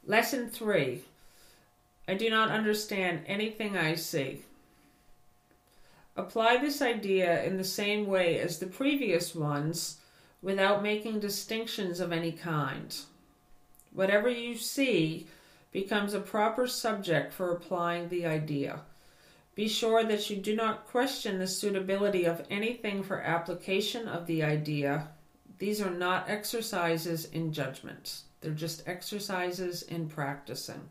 Lesson 3. I do not understand anything I see. Apply this idea in the same way as the previous ones without making distinctions of any kind. Whatever you see becomes a proper subject for applying the idea. Be sure that you do not question the suitability of anything for application of the idea. These are not exercises in judgment. They're just exercises in practicing.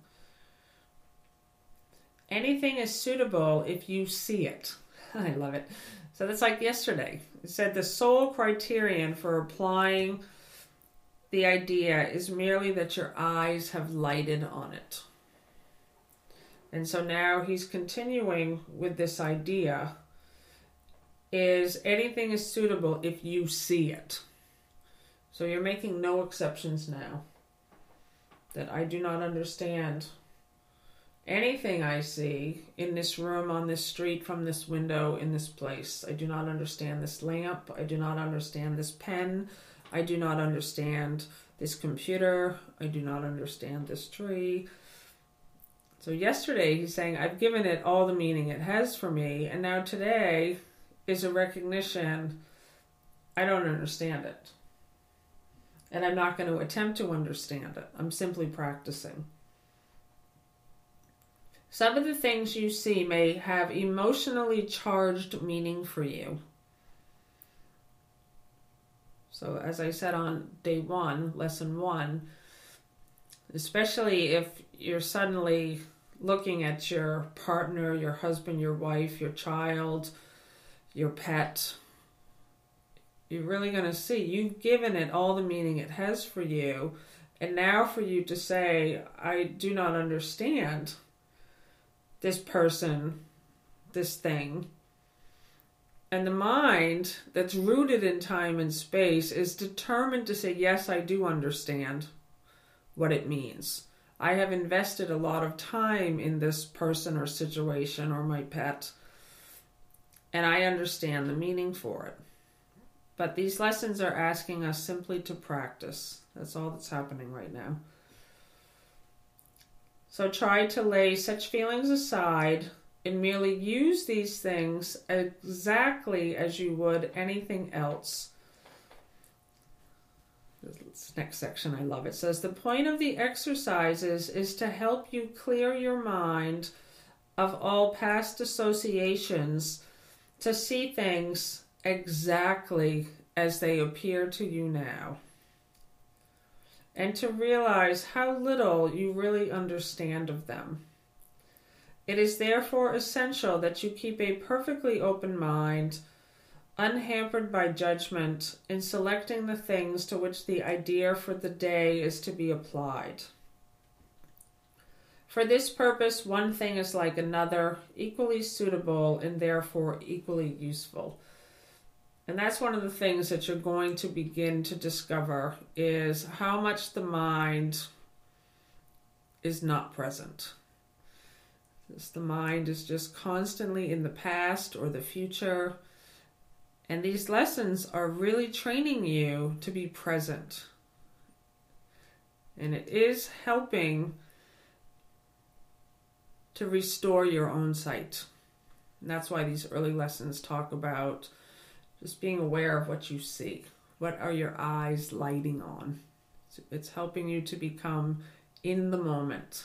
Anything is suitable if you see it. I love it. So that's like yesterday. It said the sole criterion for applying the idea is merely that your eyes have lighted on it. And so now he's continuing with this idea, is anything is suitable if you see it. So you're making no exceptions now. That I do not understand anything I see in this room, on this street, from this window, in this place. I do not understand this lamp. I do not understand this pen. I do not understand this computer. I do not understand this tree. So yesterday he's saying, I've given it all the meaning it has for me. And now today is a recognition, I don't understand it. And I'm not going to attempt to understand it. I'm simply practicing. Some of the things you see may have emotionally charged meaning for you. So as I said on day 1, lesson 1, especially if you're suddenly looking at your partner, your husband, your wife, your child, your pet, you're really going to see you've given it all the meaning it has for you. And now for you to say, I do not understand this person, this thing. And the mind that's rooted in time and space is determined to say, yes, I do understand what it means. I have invested a lot of time in this person or situation or my pet, and I understand the meaning for it. But these lessons are asking us simply to practice. That's all that's happening right now. So try to lay such feelings aside and merely use these things exactly as you would anything else. This next section, I love it. It says, the point of the exercises is to help you clear your mind of all past associations to see things exactly as they appear to you now, and to realize how little you really understand of them. It is therefore essential that you keep a perfectly open mind, unhampered by judgment, in selecting the things to which the idea for the day is to be applied. For this purpose, one thing is like another, equally suitable and therefore equally useful. And that's one of the things that you're going to begin to discover, is how much the mind is not present. The mind is just constantly in the past or the future. And these lessons are really training you to be present. And it is helping to restore your own sight. And that's why these early lessons talk about just being aware of what you see. What are your eyes lighting on? It's helping you to become in the moment.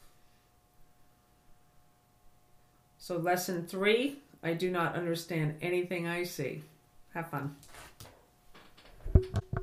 So lesson 3, I do not understand anything I see. Have fun.